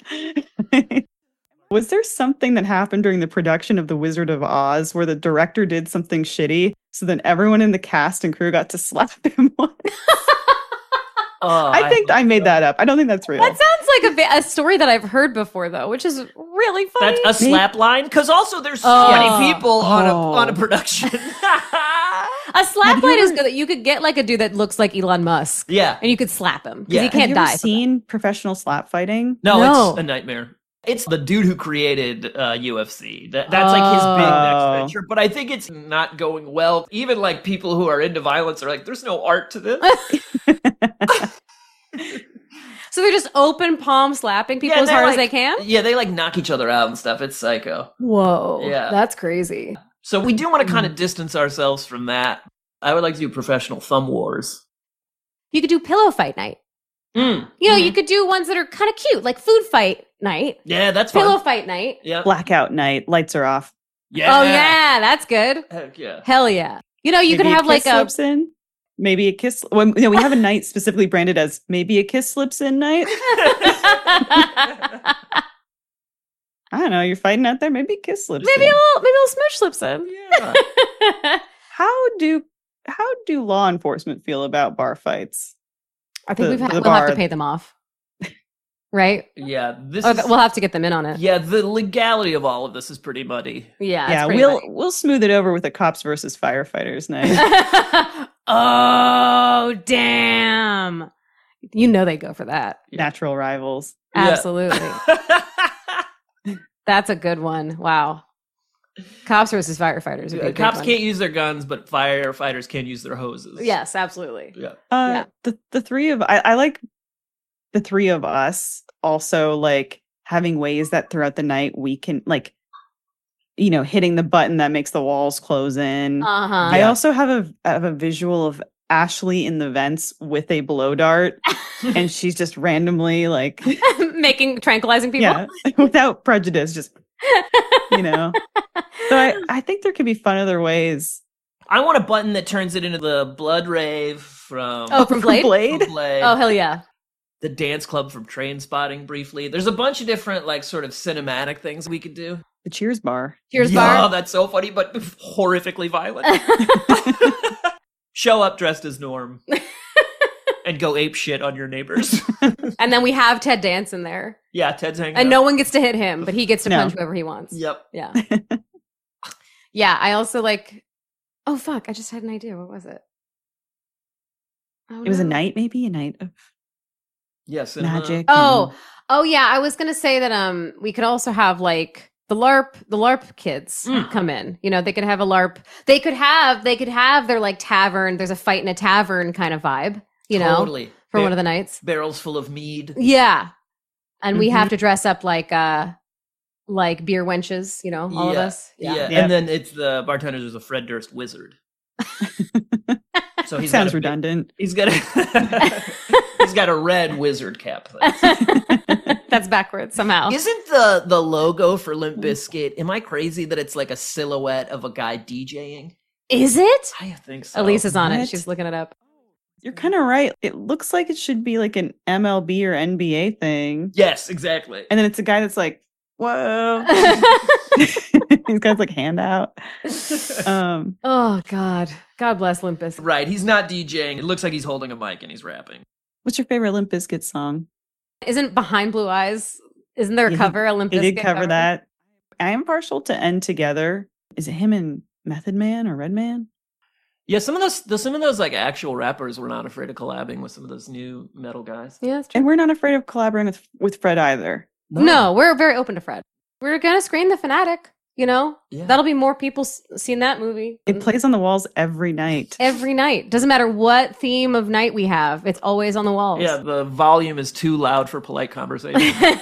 Was there something that happened during the production of The Wizard of Oz where the director did something shitty, so then everyone in the cast and crew got to slap him once? Oh, I think I made that up. I don't think that's real. That sounds like a, va- a story that I've heard before, though, which is really funny. That's a slap line, because also there's so Oh. many people on a Oh. on a production. A slap Have you line is ever- good. You could get like a dude that looks like Elon Musk, Yeah. and you could slap him because Yeah. he Have can't Have you die. ever from seen professional slap fighting? No, No. it's a nightmare. It's the dude who created uh, U F C. That, that's like his big Oh. next venture. But I think it's not going well. Even like people who are into violence are like, there's no art to this. that. So they're just open palm slapping people Yeah, as they're hard as like- they can. Yeah, they like knock each other out and stuff. It's psycho. Whoa, Yeah. that's crazy. So we do want to Mm. kind of distance ourselves from that. I would like to do professional thumb wars. You could do pillow fight night. Mm. You know, Mhm. you could do ones that are kind of cute, like food fight night, Yeah, that's fun. pillow fight night. Yeah. Blackout night, lights are off. Yeah. Oh yeah, that's good. Heck yeah. Hell yeah. You know, you Maybe could have a like kiss a slips in. Maybe a kiss. Well, you know, we have a night specifically branded as maybe a kiss slips in night. I don't know. You're fighting out there. Maybe a kiss slips maybe a in. little, maybe a little smooch slips in. Yeah. How do how do law enforcement feel about bar fights? I think The- we've had, the we'll have to bar. pay them off, right? Yeah. This Oh, is, we'll have to get them in on it. yeah, the legality of all of this is pretty muddy. Yeah, yeah, it's pretty we'll funny. we'll smooth it over with a cops versus firefighters night. Oh damn! You know they go for that. Natural rivals. Yeah. Absolutely, that's a good one. Wow. Cops versus firefighters. Would be a good Cops one. can't use their guns, but firefighters can use their hoses. Yes, absolutely. Yeah. Uh, Yeah. the the three of I, I like the three of us also like having ways that throughout the night we can like, you know, hitting the button that makes the walls close in. Uh huh. I Yeah. also have a have a visual of Ashley in the vents with a blow dart, and she's just randomly like, Making tranquilizing people. yeah, without prejudice, just you know. So I I think there could be fun other ways. I want a button that turns it into the blood rave from, Oh, from Blade? Blade. from Blade. Oh hell yeah. The dance club from Train Spotting briefly. There's a bunch of different like sort of cinematic things we could do. The Cheers bar. Cheers Yeah, bar. that's so funny, but horrifically violent. Show up dressed as Norm and go ape shit on your neighbors. And then we have Ted Danson there, Yeah, Ted's hanging and out. no one gets to hit him, but he gets to No. punch whoever he wants. Yep. Yeah. Yeah. I also like. Oh fuck! I just had an idea. What was it? Oh, It was a no. night, maybe a night of Yes. magic. Oh, oh yeah. I was gonna say that um we could also have like the LARP, the LARP kids Mm. come in. You know, they could have a LARP. They could have they could have their like tavern. There's a fight in a tavern kind of vibe. You know, Totally. for Ba- one of the nights. barrels full of mead. Yeah, and we Mhm. have to dress up like uh like beer wenches. You know, all of Yeah. us. Yeah. Yeah. And then it's the bartenders is a Fred Durst wizard. So he's got Sounds a big- redundant. He's got a he's got a red wizard cap. That's backwards somehow. Isn't the the logo for Limp Bizkit? Am I crazy that it's like a silhouette of a guy DJing? Is it? I think so. Elise is on it. What? She's looking it up. You're kind of right. It looks like it should be like an M L B or N B A thing. Yes, exactly. And then it's a guy that's like, whoa. He's got his like hand out. Um, Oh God. God bless Limp Bizkit. Right, he's not DJing. It looks like he's holding a mic and he's rapping. what's your favorite Limp Bizkit song? Isn't Behind Blue Eyes? Isn't there a Yeah, he- cover? A Limp He did Bizkit cover that. I am partial to End Together. Is it him and Method Man or Redman? Yeah, some of those, the, some of those like actual rappers were not afraid of collabing with some of those new metal guys. Yeah, that's true. And we're not afraid of collaborating with, with Fred either. No. no, we're very open to Fred. We're going to screen The Fanatic, you know? Yeah. That'll be more people s- seeing that movie. It plays on the walls every night. Every night. Doesn't matter what theme of night we have. It's always on the walls. Yeah, the volume is too loud for polite conversation.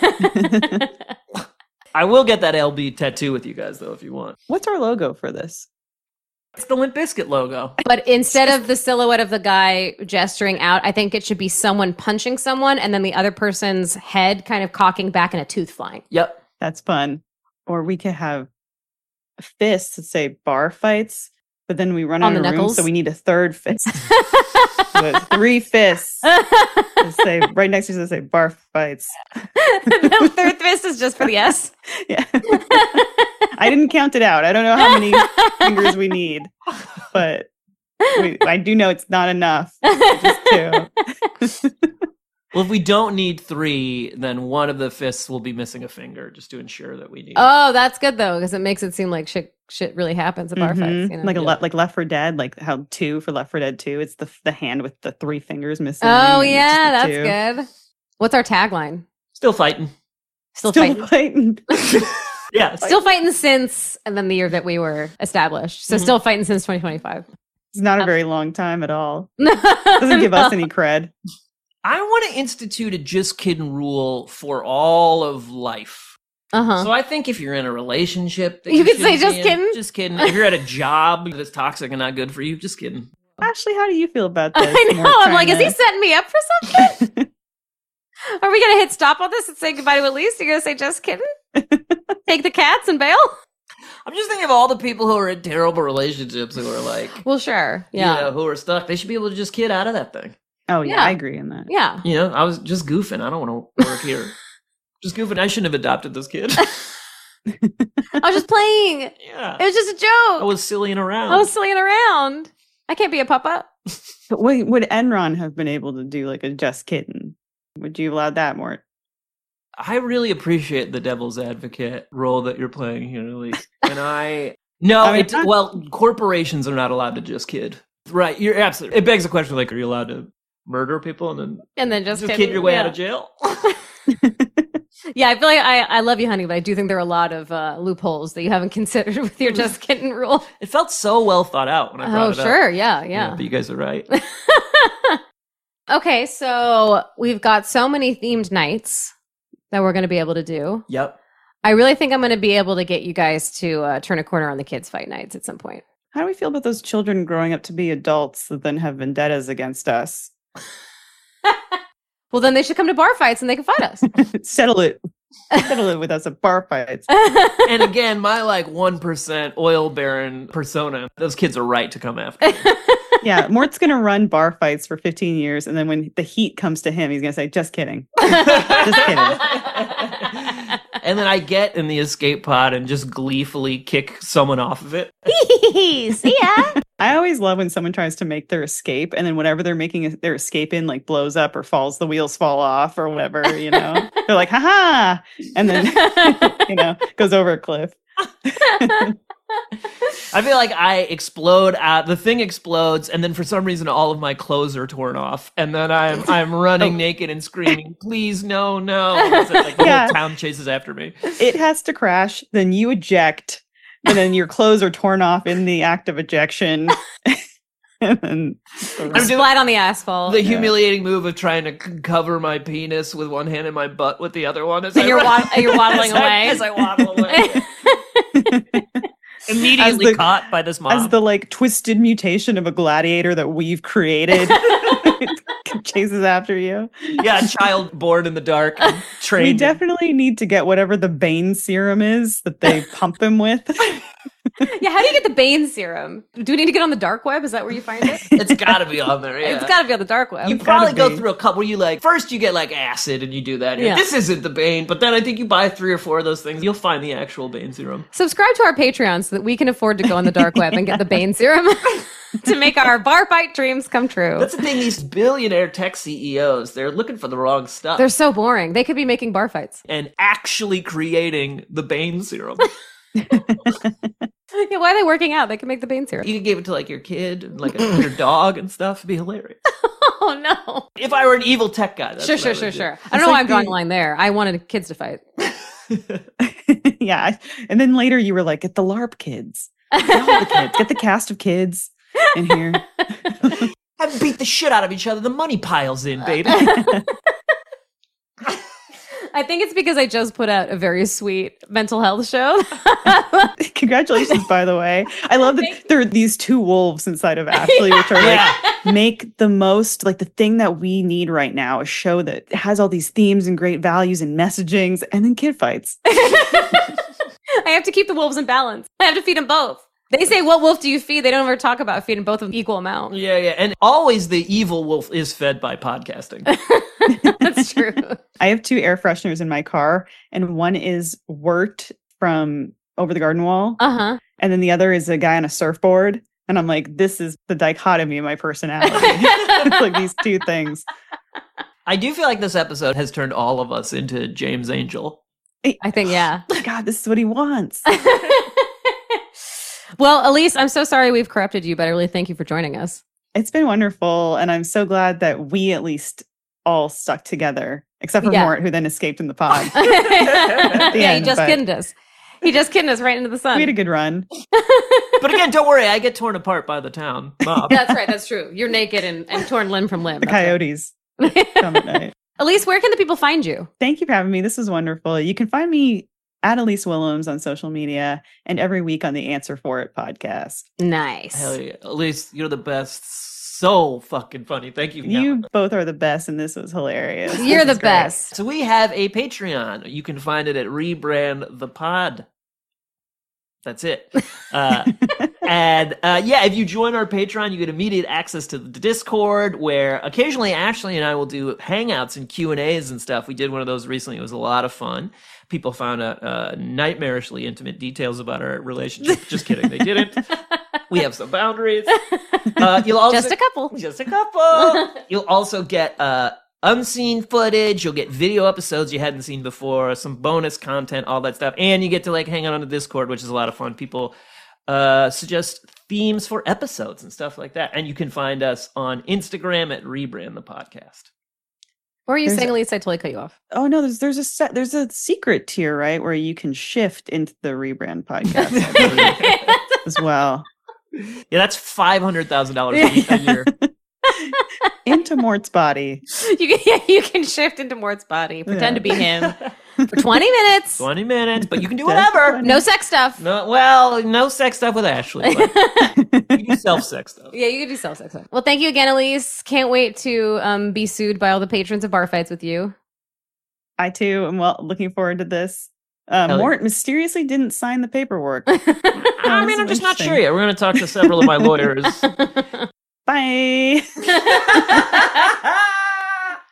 I will get that L B tattoo with you guys, though, if you want. What's our logo for this? It's the Limp Bizkit logo. But instead of the silhouette of the guy gesturing out, I think it should be someone punching someone and then the other person's head kind of cocking back and a tooth flying. Yep. That's fun. Or we could have fists that say bar fights, but then we run On out the of room, knuckles? so we need a third fist. So three fists. That say right next to it say bar fights. The third fist is just for the S. Yeah. I didn't count it out. I don't know how many fingers we need, but we, I do know it's not enough. Just two. Well, if we don't need three, then one of the fists will be missing a finger, just to ensure that we need. Oh, that's good though, because it makes it seem like shit shit really happens at bar Mhm. fights. You know? Like a Yeah. le- like Left four Dead, like how two for Left four Dead two, it's the the hand with the three fingers missing. Oh and it's yeah, just that's the two. good. What's our tagline? Still fighting. Still, Still fighting. fighting. Yeah. Still fighting since, and then the year that we were established. So Mhm. still fighting since twenty twenty-five. It's not a very long time at all. Doesn't give us any cred. I want to institute a just kidding rule for all of life. Uh-huh. So I think if you're in a relationship, that You could say shouldn't just be in, kidding? Just kidding. If you're at a job that's toxic and not good for you, just kidding. Ashley, how do you feel about this? I know. Mort I'm like, is he trying setting me up for something? Are we going to hit stop on this and say goodbye to Elise? You're going to say just kidding? Take the cats and bail? I'm just thinking of all the people who are in terrible relationships who are like, Well, sure. Yeah. you know, who are stuck. They should be able to just kid out of that thing. to- Oh yeah, Yeah. I agree in that. Yeah. You know, I was just goofing. I don't want to work here. Just goofing. I shouldn't have adopted this kid. I was just playing. It Yeah. was just a joke. I was sillying around. I was sillying around. I can't be a papa. But wait, would Enron have been able to do like a just kitten? Would you allow that, Mort? I really appreciate the devil's advocate role that you're playing here, Elise. And I no, I mean, it, well, corporations are not allowed to just kid. Right, you're absolutely. It begs the question: like, are you allowed to murder people and then And then just, just kidding. kid your way yeah. out of jail? Yeah, I feel like I, I love you, honey, but I do think there are a lot of uh, loopholes that you haven't considered with your just kidding rule. It felt so well thought out when I brought Oh, it up. sure. Yeah, yeah. But you guys are right. Okay, so we've got so many themed nights that we're going to be able to do. Yep. I really think I'm going to be able to get you guys to uh, turn a corner on the kids' fight nights at some point. How do we feel about those children growing up to be adults that then have vendettas against us? Well, then they should come to bar fights and they can fight us. Settle it. Settle it with us at bar fights. And again, my like one percent oil baron persona, those kids are right to come after me. Yeah, Mort's gonna run bar fights for fifteen years, and then when the heat comes to him, he's gonna say, "Just kidding." Just kidding. And then I get in the escape pod and just gleefully kick someone off of it. See ya. I always love when someone tries to make their escape, and then whatever they're making their escape in, like blows up or falls, the wheels fall off or whatever. You know, they're like, "Ha ha!" and then you know goes over a cliff. I feel like I explode out, the thing explodes, and then for some reason all of my clothes are torn off, and then I'm I'm running naked and screaming, "Please, no, no!" It's like the Yeah. whole town chases after me. It has to crash, then you eject, and then your clothes are torn off in the act of ejection. And then I'm doing Splat on the asphalt. the humiliating move of trying to c- cover my penis with one hand and my butt with the other one. As And I you're run- wad- you're waddling as I- away. as I waddle away. Immediately As the- caught by this mob. as the like twisted mutation of a gladiator that we've created chases after you. Yeah, a child born in the dark and We trained. definitely need to get whatever the Bane serum is that they pump him with. Yeah, how do you get the Bane serum? Do we need to get on the dark web? Is that where you find it? It's got to be on there. Yeah. It's got to be on the dark web. You gotta probably go be. through a couple where you like, first you get like acid and you do that. You're Yeah. like, this isn't the Bane. But then I think you buy three or four of those things. You'll find the actual Bane serum. Subscribe to our Patreon so that we can afford to go on the dark web and get the Bane serum to make our bar fight dreams come true. That's the thing. These billionaire tech C E Os, they're looking for the wrong stuff. They're so boring. They could be making bar fights. and actually creating the Bane serum. Yeah, why are they working out? They can make the pain syrup. You could give it to like your kid, and, like a, your dog and stuff. It'd be hilarious. Oh no! If I were an evil tech guy, that's Sure, what sure, I sure, would do. sure. I It's don't know why like I'm drawing the- a line there. I wanted kids to fight. Yeah. And then later you were like, get the LARP kids. Get all the kids. Get the cast of kids in here. Have them beat the shit out of each other. The money piles in, baby. I think it's because I just put out a very sweet mental health show. Congratulations, by the way. I love Thank that there are these two wolves inside of Ashley, which are like Yeah. make the most, like the thing that we need right now, a show that has all these themes and great values and messagings, and then kid fights. I have to keep the wolves in balance. I have to feed them both. They say, what wolf do you feed? They don't ever talk about feeding both of them equal amount. Yeah, yeah. And always the evil wolf is fed by podcasting. That's true. I have two air fresheners in my car, and one is Wirt from Over the Garden Wall, Uh-huh. and then the other is a guy on a surfboard. And I'm like, this is the dichotomy of my personality. It's like these two things. I do feel like this episode has turned all of us into James Angel. I think, yeah. God, this is what he wants. Well, Elise, I'm so sorry we've corrupted you, but I really thank you for joining us. It's been wonderful, and I'm so glad that we at least all stuck together, except for Yeah. Mort, who then escaped in the pod. Yeah, he end, just but- kidded us. He just kidded us right into the sun. We had a good run. But again, don't worry, I get torn apart by the town mob. That's right. That's true. You're naked and, and torn limb from limb. The That's right. coyotes come at night. Elise, where can the people find you? Thank you for having me. This was wonderful. You can find me at Elise Willems on social media and every week on the Answer For It podcast. Nice. Hell yeah. At least you're the best. So fucking funny. Thank you. You Natalie. both are the best, and this was hilarious. You're This the is great. best. So we have a Patreon. You can find it at Rebrand the Pod. That's it. Uh, and uh, yeah, if you join our Patreon, you get immediate access to the Discord, where occasionally Ashley and I will do hangouts and Q and A's and stuff. We did one of those recently. It was a lot of fun. People found out uh, nightmarishly intimate details about our relationship. Just kidding, they didn't. We have some boundaries. Uh, you'll also Just a couple. just a couple. You'll also get uh, unseen footage. You'll get video episodes you hadn't seen before, some bonus content, all that stuff. And you get to like hang out on the Discord, which is a lot of fun. People uh, suggest themes for episodes and stuff like that. And you can find us on Instagram at Rebrand the Podcast. Or are you There's saying, a- Elise, I totally cut you off? Oh no, there's there's a set, there's a secret tier, right, where you can shift into the Rebrand podcast I believe, as well. Yeah, that's five hundred thousand dollars a year. Into Mort's body. You can, yeah, you can shift into Mort's body, pretend Yeah. to be him for twenty minutes. twenty minutes, but you can do That's whatever. funny. No sex stuff. No, well, no sex stuff with Ashley. But you do self-sex stuff. Yeah, you can do self sex. Well, thank you again, Elise. Can't wait to um, be sued by all the patrons of bar fights with you. I too am well looking forward to this. Uh, Hell yeah. Mort mysteriously didn't sign the paperwork. I this mean, is I'm just not interesting. sure yet. We're going to talk to several of my lawyers. Bye.